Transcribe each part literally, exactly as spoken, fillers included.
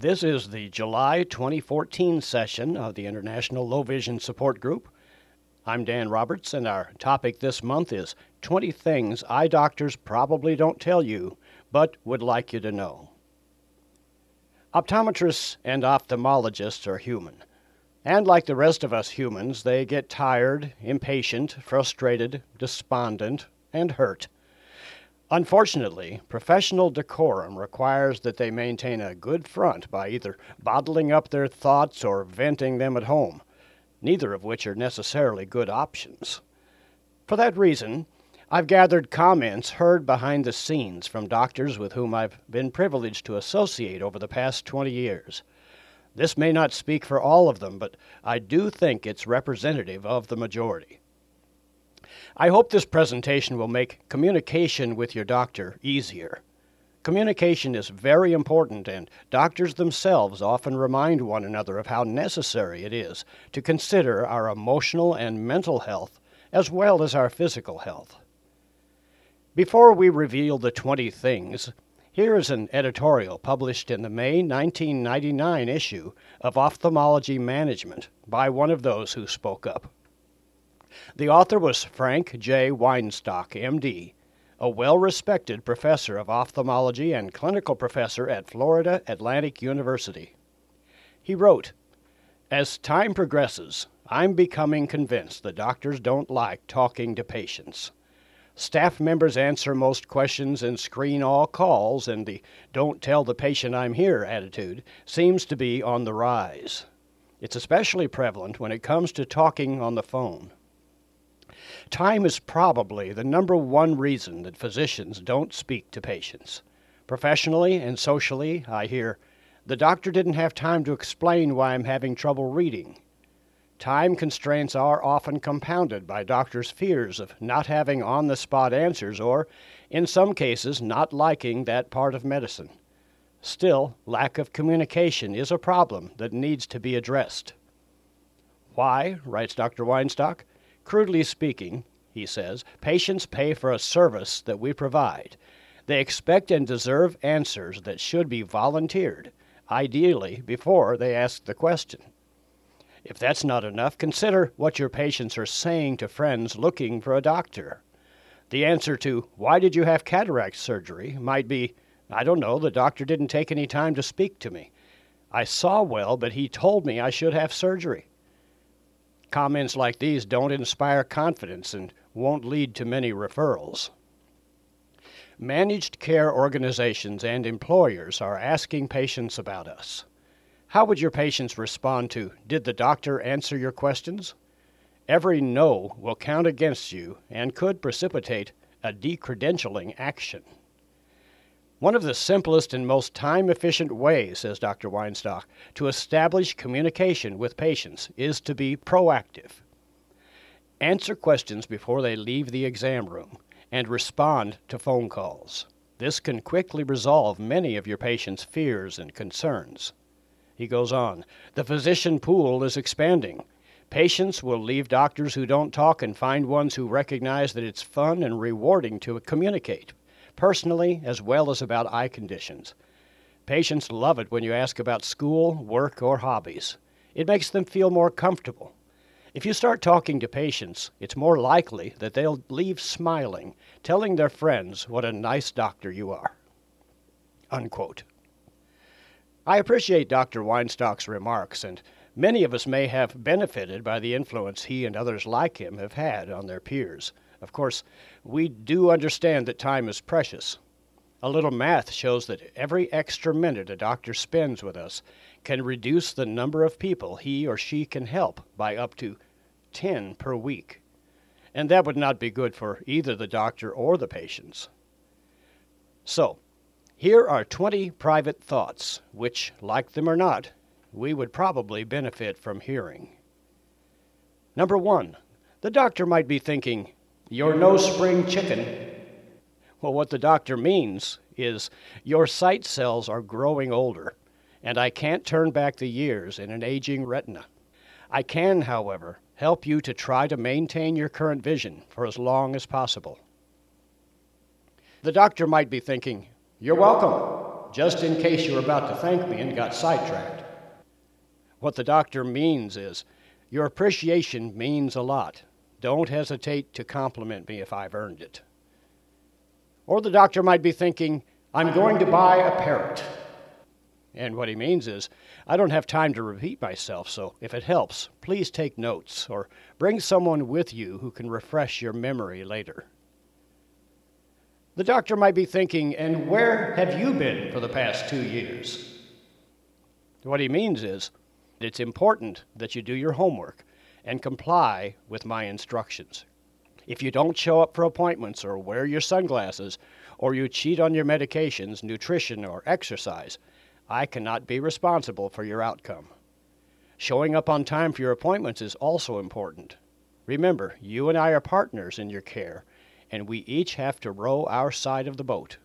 This is the July twenty fourteen session of the International Low Vision Support Group. I'm Dan Roberts, and our topic this month is twenty Things Eye Doctors Probably Don't Tell You, but Would Like You to Know. Optometrists and ophthalmologists are human. And like the rest of us humans, they get tired, impatient, frustrated, despondent, and hurt. Unfortunately, professional decorum requires that they maintain a good front by either bottling up their thoughts or venting them at home, neither of which are necessarily good options. For that reason, I've gathered comments heard behind the scenes from doctors with whom I've been privileged to associate over the past twenty years. This may not speak for all of them, but I do think it's representative of the majority. I hope this presentation will make communication with your doctor easier. Communication is very important, and doctors themselves often remind one another of how necessary it is to consider our emotional and mental health as well as our physical health. Before we reveal the twenty things, here is an editorial published in the May nineteen ninety-nine issue of Ophthalmology Management by one of those who spoke up. The author was Frank J. Weinstock, M D, a well-respected professor of ophthalmology and clinical professor at Florida Atlantic University. He wrote, "As time progresses, I'm becoming convinced that doctors don't like talking to patients. Staff members answer most questions and screen all calls, and the 'don't tell the patient I'm here' attitude seems to be on the rise. It's especially prevalent when it comes to talking on the phone. Time is probably the number one reason that physicians don't speak to patients. Professionally and socially, I hear, 'The doctor didn't have time to explain why I'm having trouble reading.' Time constraints are often compounded by doctors' fears of not having on-the-spot answers or, in some cases, not liking that part of medicine. Still, lack of communication is a problem that needs to be addressed. Why, writes Doctor Weinstock, crudely speaking, he says, patients pay for a service that we provide. They expect and deserve answers that should be volunteered, ideally before they ask the question. If that's not enough, consider what your patients are saying to friends looking for a doctor. The answer to, 'Why did you have cataract surgery?' might be, 'I don't know, the doctor didn't take any time to speak to me. I saw well, but he told me I should have surgery.' Comments like these don't inspire confidence and won't lead to many referrals. Managed care organizations and employers are asking patients about us. How would your patients respond to, 'Did the doctor answer your questions?' Every no will count against you and could precipitate a decredentialing action. One of the simplest and most time-efficient ways, says Doctor Weinstock, to establish communication with patients is to be proactive. Answer questions before they leave the exam room and respond to phone calls. This can quickly resolve many of your patients' fears and concerns." He goes on, "The physician pool is expanding. Patients will leave doctors who don't talk and find ones who recognize that it's fun and rewarding to communicate, personally as well as about eye conditions. Patients love it when you ask about school, work, or hobbies. It makes them feel more comfortable. If you start talking to patients, it's more likely that they'll leave smiling, telling their friends what a nice doctor you are." Unquote. I appreciate Doctor Weinstock's remarks, and many of us may have benefited by the influence he and others like him have had on their peers. Of course, we do understand that time is precious. A little math shows that every extra minute a doctor spends with us can reduce the number of people he or she can help by up to ten per week. And that would not be good for either the doctor or the patients. So, here are twenty private thoughts, which, like them or not, we would probably benefit from hearing. Number one, the doctor might be thinking, "You're no spring chicken." Well, what the doctor means is, "Your sight cells are growing older, and I can't turn back the years in an aging retina. I can, however, help you to try to maintain your current vision for as long as possible." The doctor might be thinking, "You're welcome. just in case you were about to thank me and got sidetracked. What the doctor means is, your appreciation means a lot. Don't hesitate to compliment me if I've earned it. Or the doctor might be thinking, I'm going to buy a parrot. And what he means is, I don't have time to repeat myself, so if it helps, please take notes or bring someone with you who can refresh your memory later. The doctor might be thinking, and where have you been for the past two years? What he means is, it's important that you do your homework and comply with my instructions. If you don't show up for appointments or wear your sunglasses, or you cheat on your medications, nutrition, or exercise, I cannot be responsible for your outcome. Showing up on time for your appointments is also important. Remember, you and I are partners in your care, and we each have to row our side of the boat.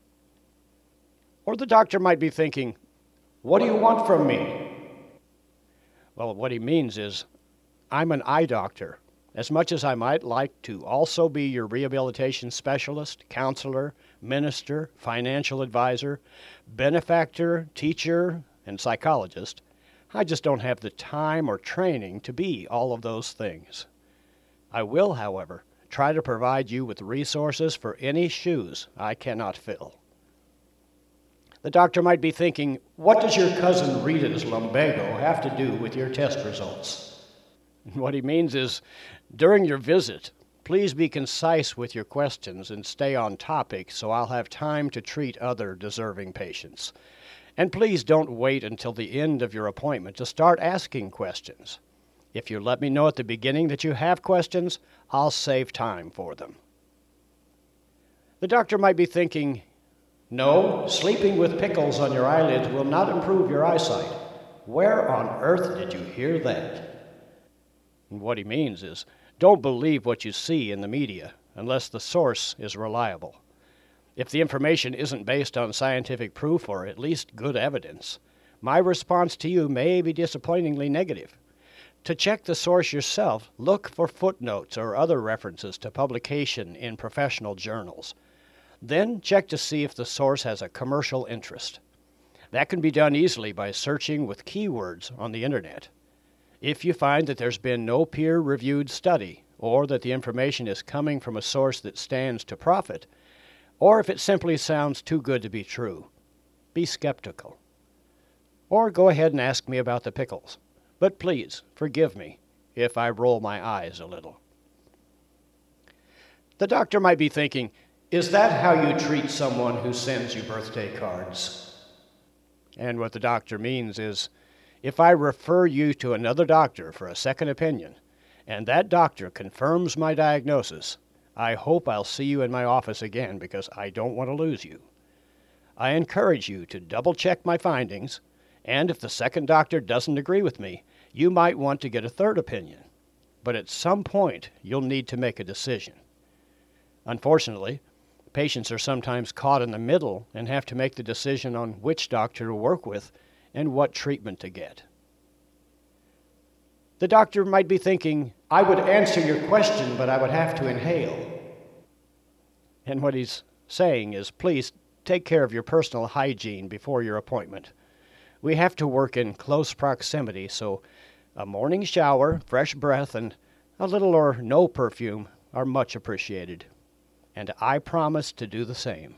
Or the doctor might be thinking, what do you want from me? Well, what he means is, I'm an eye doctor. As much as I might like to also be your rehabilitation specialist, counselor, minister, financial advisor, benefactor, teacher, and psychologist, I just don't have the time or training to be all of those things. I will, however, try to provide you with resources for any shoes I cannot fill. The doctor might be thinking, what does your cousin Rita's lumbago have to do with your test results? What he means is, during your visit, please be concise with your questions and stay on topic so I'll have time to treat other deserving patients. And please don't wait until the end of your appointment to start asking questions. If you let me know at the beginning that you have questions, I'll save time for them. The doctor might be thinking, no, sleeping with pickles on your eyelids will not improve your eyesight. Where on earth did you hear that? And what he means is, don't believe what you see in the media unless the source is reliable. If the information isn't based on scientific proof or at least good evidence, my response to you may be disappointingly negative. To check the source yourself, look for footnotes or other references to publication in professional journals. Then check to see if the source has a commercial interest. That can be done easily by searching with keywords on the internet. If you find that there's been no peer-reviewed study, or that the information is coming from a source that stands to profit, or if it simply sounds too good to be true, be skeptical. Or go ahead and ask me about the pickles. But please, forgive me if I roll my eyes a little. The doctor might be thinking, is that how you treat someone who sends you birthday cards? And what the doctor means is, if I refer you to another doctor for a second opinion, and that doctor confirms my diagnosis, I hope I'll see you in my office again because I don't want to lose you. I encourage you to double-check my findings, and if the second doctor doesn't agree with me, you might want to get a third opinion. But at some point, you'll need to make a decision. Unfortunately, patients are sometimes caught in the middle and have to make the decision on which doctor to work with and what treatment to get. The doctor might be thinking, I would answer your question, but I would have to inhale. And what he's saying is, please take care of your personal hygiene before your appointment. We have to work in close proximity, so a morning shower, fresh breath, and a little or no perfume are much appreciated. And I promise to do the same.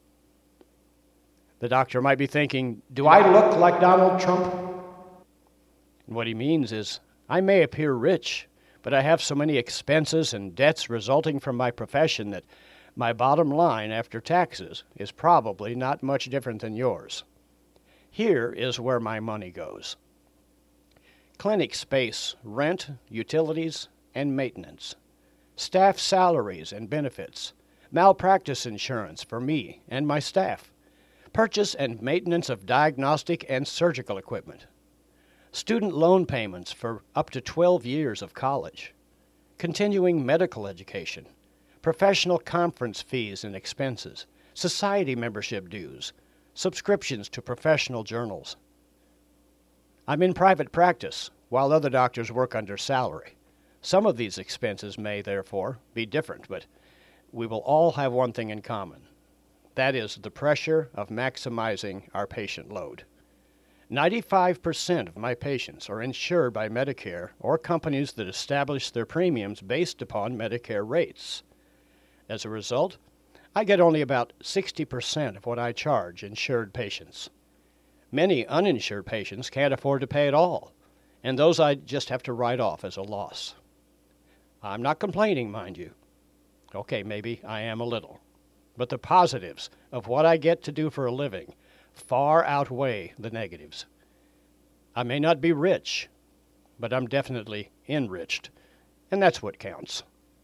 The doctor might be thinking, do I look like Donald Trump? And what he means is, I may appear rich, but I have so many expenses and debts resulting from my profession that my bottom line after taxes is probably not much different than yours. Here is where my money goes. Clinic space, rent, utilities, and maintenance. Staff salaries and benefits. Malpractice insurance for me and my staff. Purchase and maintenance of diagnostic and surgical equipment. Student loan payments for up to twelve years of college. Continuing medical education. Professional conference fees and expenses. Society membership dues. Subscriptions to professional journals. I'm in private practice, while other doctors work under salary. Some of these expenses may, therefore, be different, but we will all have one thing in common. That is the pressure of maximizing our patient load. ninety-five percent of my patients are insured by Medicare or companies that establish their premiums based upon Medicare rates. As a result, I get only about sixty percent of what I charge insured patients. Many uninsured patients can't afford to pay at all, and those I just have to write off as a loss. I'm not complaining, mind you. Okay, maybe I am a little. But the positives of what I get to do for a living far outweigh the negatives. I may not be rich, but I'm definitely enriched, and that's what counts.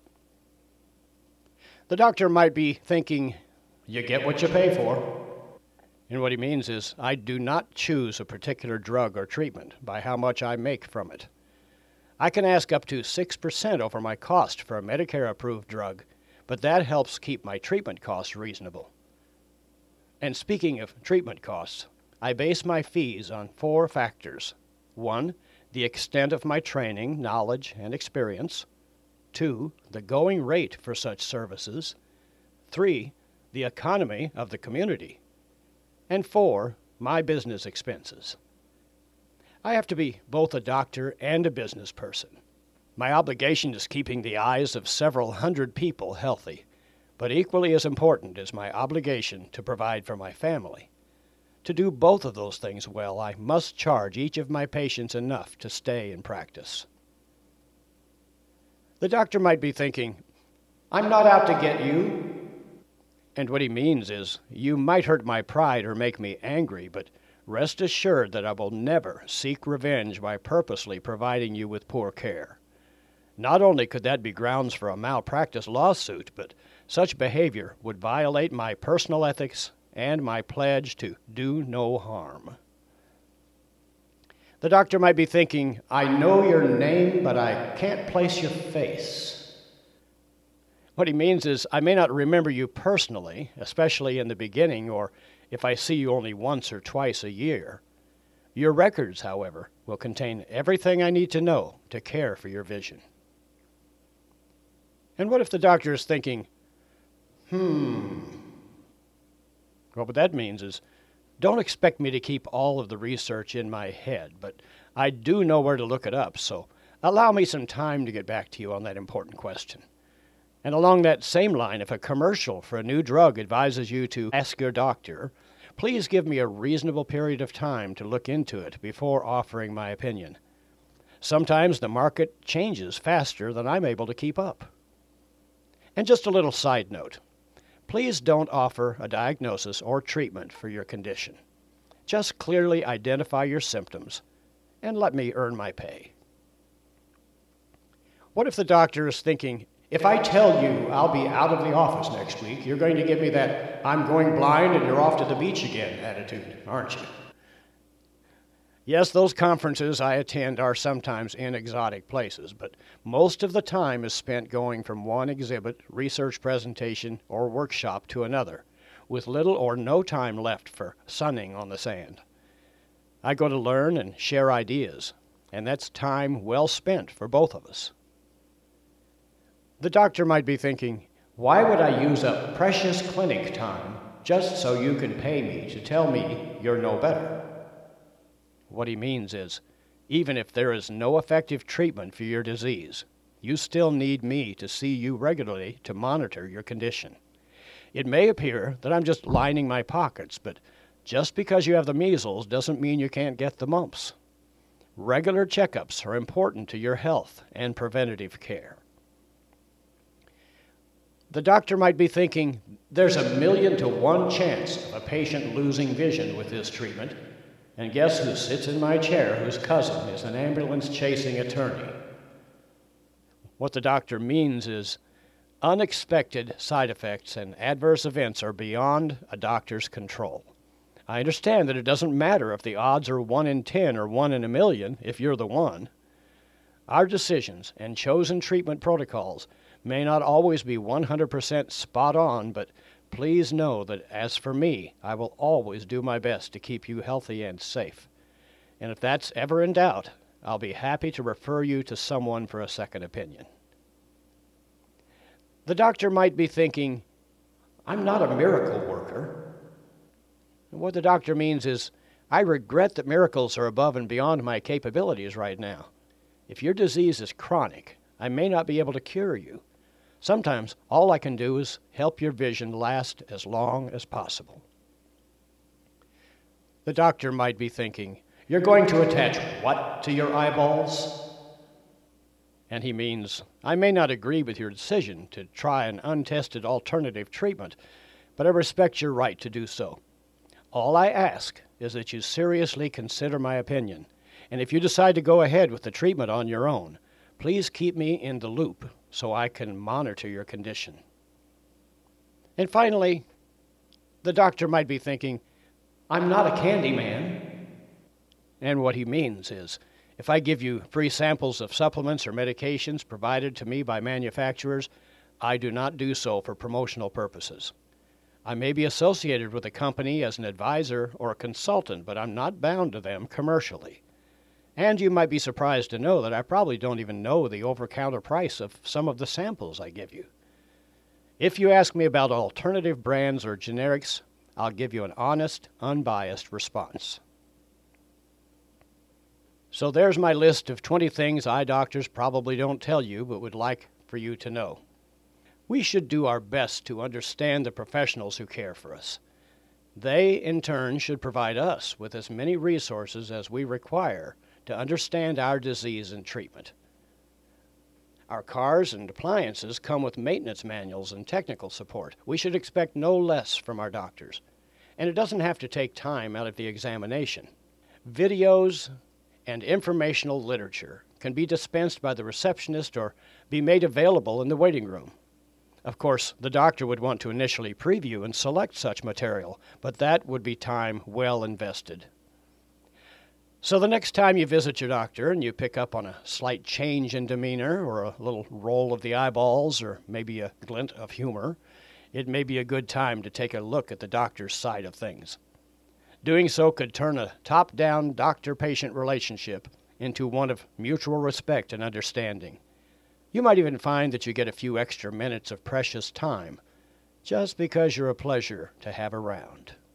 The doctor might be thinking, you get what you pay for. And what he means is, I do not choose a particular drug or treatment by how much I make from it. I can ask up to six percent over my cost for a Medicare-approved drug, but that helps keep my treatment costs reasonable. And speaking of treatment costs, I base my fees on four factors. One, the extent of my training, knowledge, and experience. Two, the going rate for such services. Three, the economy of the community. And four, my business expenses. I have to be both a doctor and a business person. My obligation is keeping the eyes of several hundred people healthy, but equally as important is my obligation to provide for my family. To do both of those things well, I must charge each of my patients enough to stay in practice. The doctor might be thinking, I'm not out to get you. And what he means is, you might hurt my pride or make me angry, but rest assured that I will never seek revenge by purposely providing you with poor care. Not only could that be grounds for a malpractice lawsuit, but such behavior would violate my personal ethics and my pledge to do no harm. The doctor might be thinking, I know your name, but I can't place your face. What he means is, I may not remember you personally, especially in the beginning, or if I see you only once or twice a year. Your records, however, will contain everything I need to know to care for your vision. And what if the doctor is thinking, hmm. Well, what that means is, don't expect me to keep all of the research in my head, but I do know where to look it up, so allow me some time to get back to you on that important question. And along that same line, if a commercial for a new drug advises you to ask your doctor, please give me a reasonable period of time to look into it before offering my opinion. Sometimes the market changes faster than I'm able to keep up. And just a little side note. Please don't offer a diagnosis or treatment for your condition. Just clearly identify your symptoms and let me earn my pay. What if the doctor is thinking, if I tell you I'll be out of the office next week, you're going to give me that I'm going blind and you're off to the beach again attitude, aren't you? Yes, those conferences I attend are sometimes in exotic places, but most of the time is spent going from one exhibit, research presentation, or workshop to another, with little or no time left for sunning on the sand. I go to learn and share ideas, and that's time well spent for both of us. The doctor might be thinking, why would I use up precious clinic time just so you can pay me to tell me you're no better? What he means is, even if there is no effective treatment for your disease, you still need me to see you regularly to monitor your condition. It may appear that I'm just lining my pockets, but just because you have the measles doesn't mean you can't get the mumps. Regular checkups are important to your health and preventative care. The doctor might be thinking, there's a million to one chance of a patient losing vision with this treatment. And guess who sits in my chair whose cousin is an ambulance-chasing attorney? What the doctor means is, unexpected side effects and adverse events are beyond a doctor's control. I understand that it doesn't matter if the odds are one in ten or one in a million if you're the one. Our decisions and chosen treatment protocols may not always be one hundred percent spot on, but please know that as for me, I will always do my best to keep you healthy and safe. And if that's ever in doubt, I'll be happy to refer you to someone for a second opinion. The doctor might be thinking, I'm not a miracle worker. What the doctor means is, I regret that miracles are above and beyond my capabilities right now. If your disease is chronic, I may not be able to cure you. Sometimes all I can do is help your vision last as long as possible. The doctor might be thinking, you're going to attach what to your eyeballs? And he means, I may not agree with your decision to try an untested alternative treatment, but I respect your right to do so. All I ask is that you seriously consider my opinion, and if you decide to go ahead with the treatment on your own, please keep me in the loop so I can monitor your condition. And finally, the doctor might be thinking, I'm not a candy man. And what he means is, if I give you free samples of supplements or medications provided to me by manufacturers, I do not do so for promotional purposes. I may be associated with a company as an advisor or a consultant, but I'm not bound to them commercially. And you might be surprised to know that I probably don't even know the over-counter price of some of the samples I give you. If you ask me about alternative brands or generics, I'll give you an honest, unbiased response. So there's my list of twenty things eye doctors probably don't tell you but would like for you to know. We should do our best to understand the professionals who care for us. They, in turn, should provide us with as many resources as we require to understand our disease and treatment. Our cars and appliances come with maintenance manuals and technical support. We should expect no less from our doctors. And it doesn't have to take time out of the examination. Videos and informational literature can be dispensed by the receptionist or be made available in the waiting room. Of course, the doctor would want to initially preview and select such material, but that would be time well invested. So the next time you visit your doctor and you pick up on a slight change in demeanor or a little roll of the eyeballs or maybe a glint of humor, it may be a good time to take a look at the doctor's side of things. Doing so could turn a top-down doctor-patient relationship into one of mutual respect and understanding. You might even find that you get a few extra minutes of precious time just because you're a pleasure to have around.